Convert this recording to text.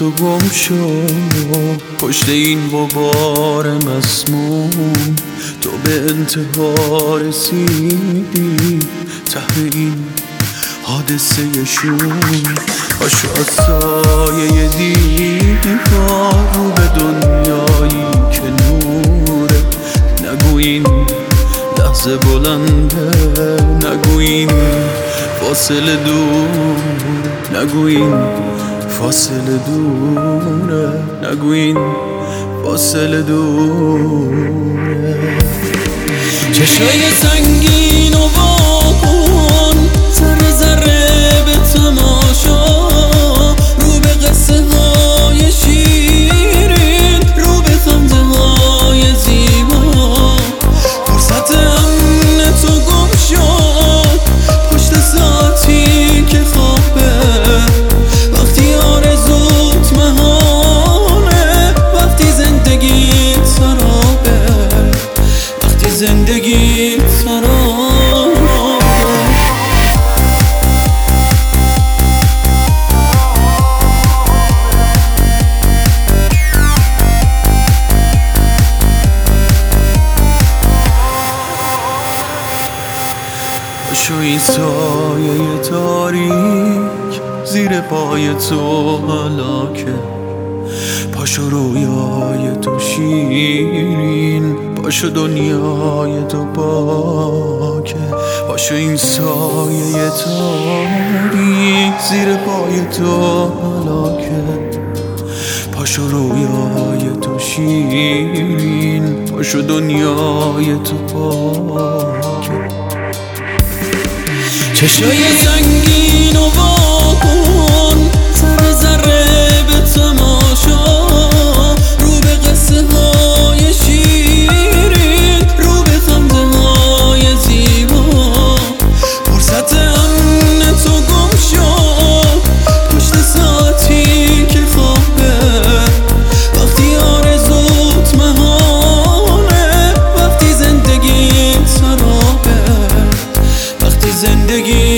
تو گم شو پشت این غبار مسموم. تو به انتها رسیدی ته این حادثه شوم. پاشو از سایه دیوار رو به دنیایی که نوره. نگو این لحظه بلنده، نگو این فاصله دور، نگو این فاصله دوره، نگو این فاصله دوره. چشای سنگین و واکن ذره ذره به تماشا، رو به قصه های شیرین، رو به خنده های زیبا. فرصت امن تو گم شد پشت ساعتی که خوابه. وقتی آرزوت مهانه، وقتی زندگیت سرابه، وقتی زندگیت سرابه. پاشو این سایه تاریک زیر پای تو هلاکه. پاشو رویای تو شیرین، پاشو دنیای تو پاکه. پاشو این سایه تاریک زیر پای تو هلاکه. پاشو رویای تو شیرین، پاشو دنیای تو پاکه. چشای سنگین و واکن ذره ذره به تماشا، رو به قصه های شیرین، رو به خنده های زیبا. فرصت امن تو گم شد پشت ساعتی که خوابه. وقتی آرزوت مهانه، وقتی زندگیت سرابه، وقتی زندگی